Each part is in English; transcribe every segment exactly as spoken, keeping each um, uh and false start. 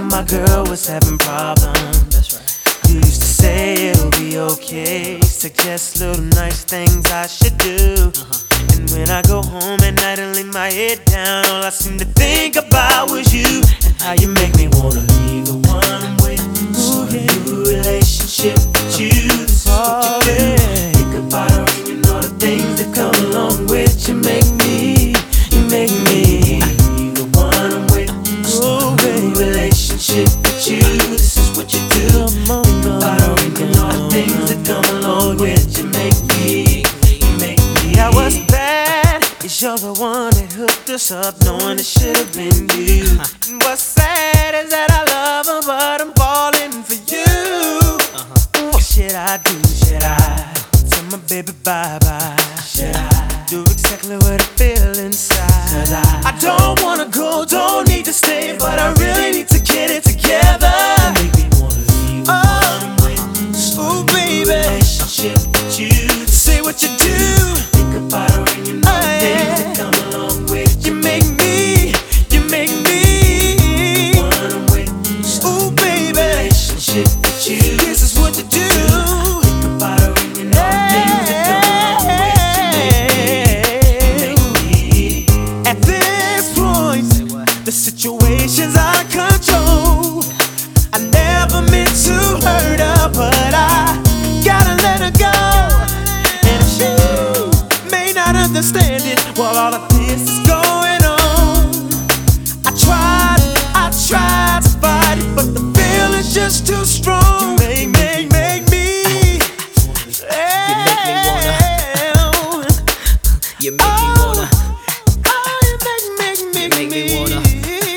my girl was having problems. That's right. You used to say it'll be okay, suggest little nice things I should do. Uh-huh. And when I go home at night and lay my head down, all I seem to think about was you and how you make me wanna leave the one I'm with. Start a new relationship with you. This is what you do. Think about her and all the things that come along with you. Make me, you make me leave the one I'm with. Start a new relationship with you. This is what you do. Think about her and all the things that come along with you. Make me, you make me. Now what's bad is you're the one that hooked us up, knowing it should have been you. And what's sad is that I love her, but I'm falling for you. What should I do? Should I tell my baby bye-bye? Should I do exactly what I feel inside? Cause I, I don't wanna go, don't need to stay, but I really need to get it together. Make me wanna leave the one I'm with. Oh baby, relationship with you. Say what you do. Think about her and you know the things that come along with you. Make me, you make me the one I'm with. Oh baby, relationship with you. This is what you do. Think about her and you know the things that come along with you. Make me, you make me. At this point, the situation's out of control. I never meant to hurt her, but I gotta let her go. And if she may not understand it while all of this is going on, I tried, I tried to fight it, but the feeling's just too strong. Make, make, make me. You make me wanna. You make me wanna. Oh, you make, make, make, make me me wanna.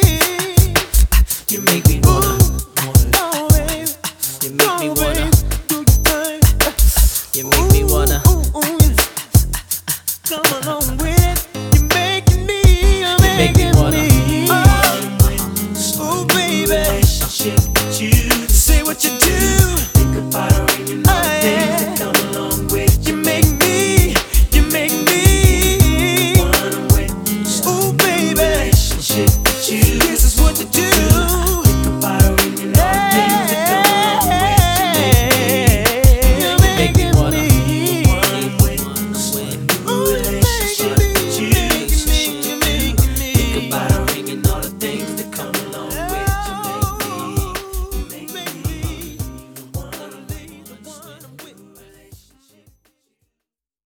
You make me wanna. Oh, baby. You make me Oh, wanna. baby. Do your thing. You make me wanna. Ooh, ooh, ooh, yeah. Come along with it. You're making me, you're make me making wanna. me. Oh, oh, baby.